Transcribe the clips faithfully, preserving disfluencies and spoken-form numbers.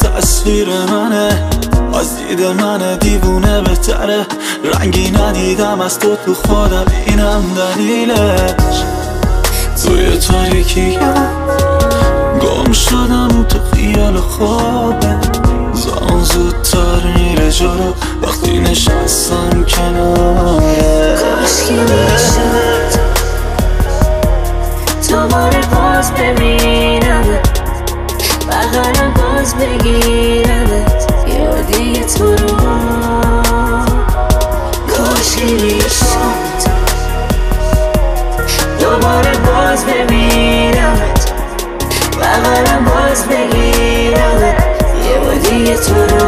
تصویر منه، از دید من دیوونه بهتره. رنگی ندیدم از تو تو خودم، اینم دلیلش. توی تاریکی گم شدم تو خیال خوابه، زمان زودتر میره جلو وقتی نشستم کناره. کاشکی میشد دوباره باز ببینمت، بغلم باز بگیرمت یه بار دیگه تو رو. کاشکی میشد دوباره باز ببینمت، بغلم باز بگیرمت یه بار دیگه تو رو.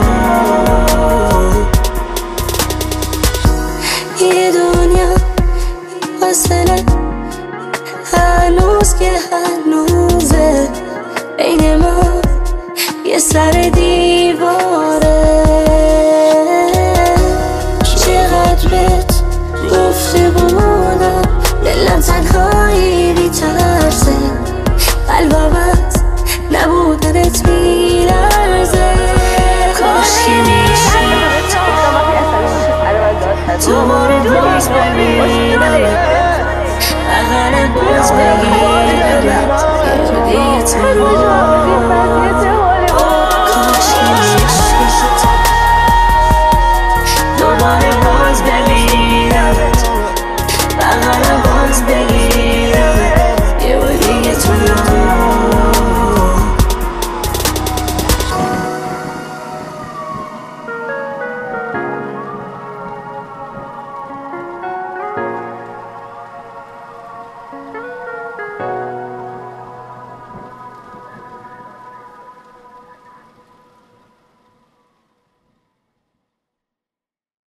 یه دنیا فاصله هنوز که هنوزه، بین ما یه سر دیواره. چقدر بهت گفته بودم دلم تنهایی بی ترسه، قلبمت نبودنت میلرزه. کاشکی میشد دوباره باز ببینمت، بغلم باز بگیرمت یه بار دیگه تو رو.